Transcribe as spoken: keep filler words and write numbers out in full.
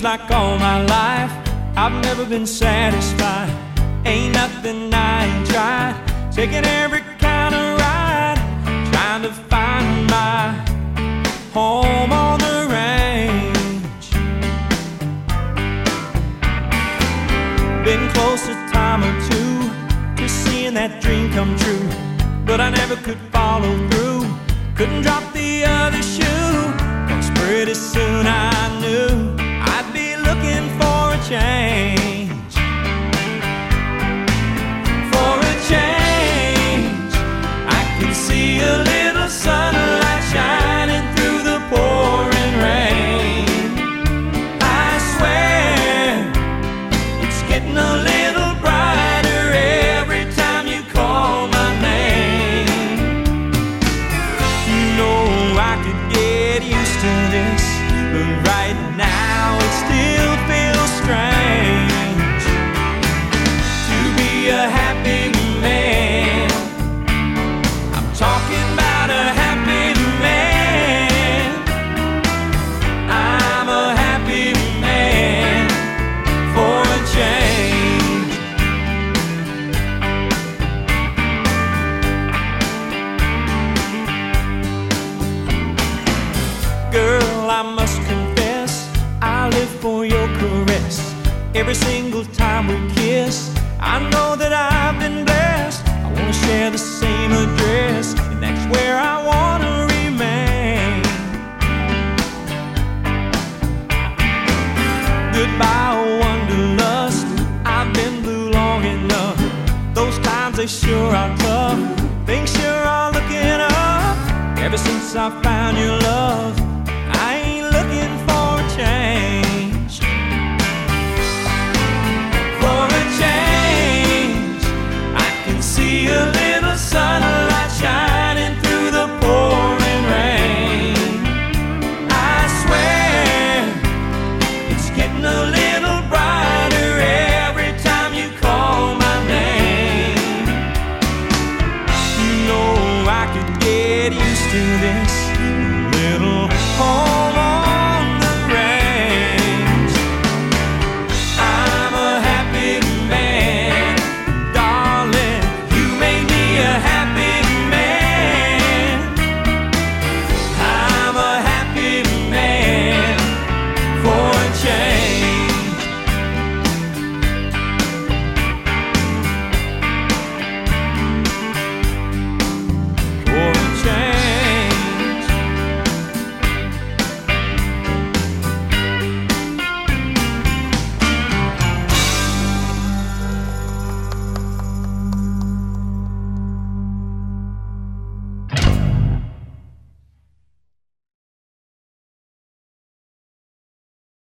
like all my life I've never been satisfied. Ain't nothing I ain't tried. Taking every kind of ride, trying to find my home on the range. Been close a time or two to seeing that dream come true, but I never could follow through. Couldn't drop the other shoe, 'cause pretty soon I knew I'd be looking for a change. For a change, I can see a little sunlight shining through the pouring rain. I swear it's getting a little brighter every time you call my name. You know I could get used to this, but right now it still feels strange to be a happy man. I'm talking about a happy man. I'm a happy man for a change. Girl, I must confess, I live for your caress. Every single time we kiss, I know that I've been blessed. I wanna share the same address, and that's where I wanna remain. Goodbye, wanderlust, I've been blue long enough. Those times they sure are tough, things sure are looking up. Ever since I found your love,